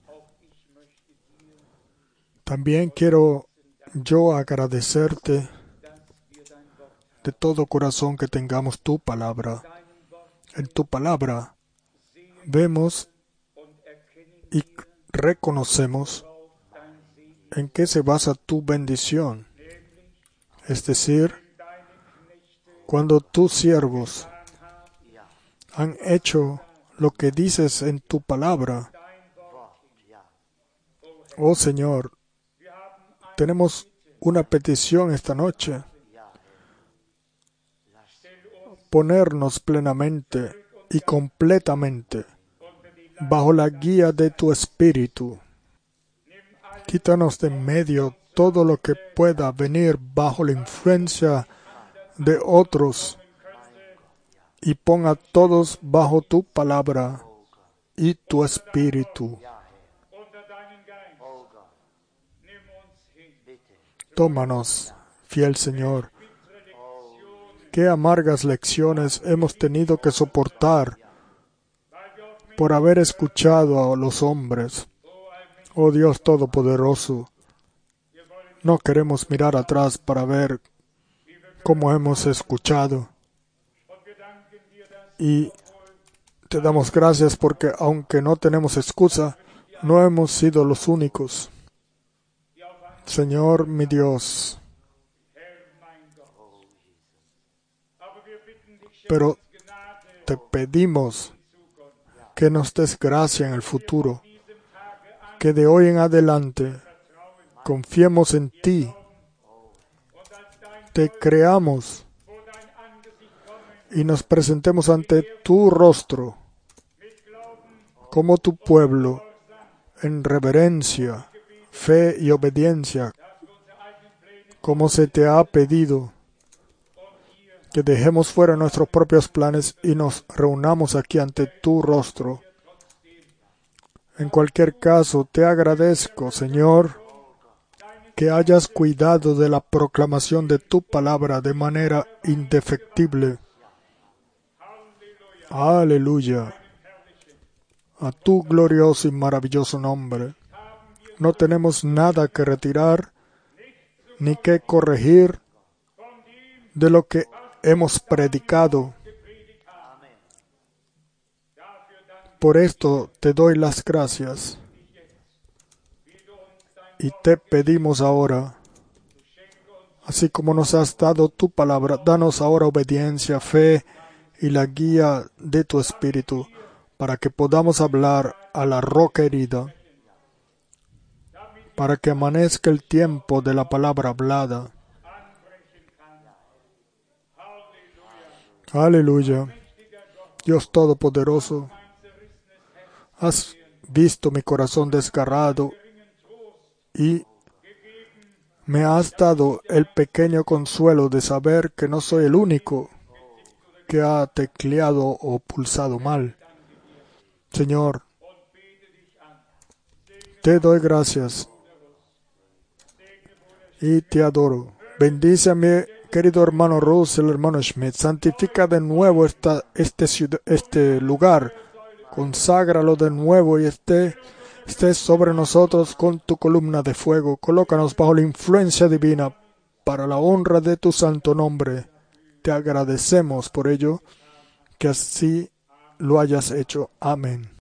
S1: también quiero yo agradecerte de todo corazón que tengamos tu palabra. En tu palabra vemos y reconocemos en qué se basa tu bendición. Es decir, cuando tus siervos han hecho lo que dices en tu palabra, oh Señor, tenemos una petición esta noche. Ponernos plenamente y completamente bajo la guía de tu Espíritu. Quítanos de en medio todo lo que pueda venir bajo la influencia de otros y pon a todos bajo tu palabra y tu Espíritu. Tómanos, fiel Señor. Qué amargas lecciones hemos tenido que soportar por haber escuchado a los hombres. Oh Dios Todopoderoso, no queremos mirar atrás para ver cómo hemos escuchado. Y te damos gracias porque aunque no tenemos excusa, no hemos sido los únicos. Señor mi Dios, pero te pedimos que nos des gracia en el futuro, que de hoy en adelante confiemos en ti, te creamos y nos presentemos ante tu rostro como tu pueblo en reverencia, fe y obediencia, como se te ha pedido, que dejemos fuera nuestros propios planes y nos reunamos aquí ante tu rostro. En cualquier caso, te agradezco, Señor, que hayas cuidado de la proclamación de tu palabra de manera indefectible. Aleluya. A tu glorioso y maravilloso nombre. No tenemos nada que retirar ni que corregir de lo que hemos predicado. Por esto te doy las gracias y te pedimos ahora, así como nos has dado tu palabra, danos ahora obediencia, fe y la guía de tu Espíritu para que podamos hablar a la roca herida, para que amanezca el tiempo de la palabra hablada. Aleluya. Dios Todopoderoso, has visto mi corazón desgarrado y me has dado el pequeño consuelo de saber que no soy el único que ha tecleado o pulsado mal. Señor, te doy gracias y te adoro. Bendice a mi querido hermano Russell, el hermano Schmidt. Santifica de nuevo este lugar. Conságralo de nuevo y esté sobre nosotros con tu columna de fuego. Colócanos bajo la influencia divina para la honra de tu santo nombre. Te agradecemos por ello, que así lo hayas hecho. Amén.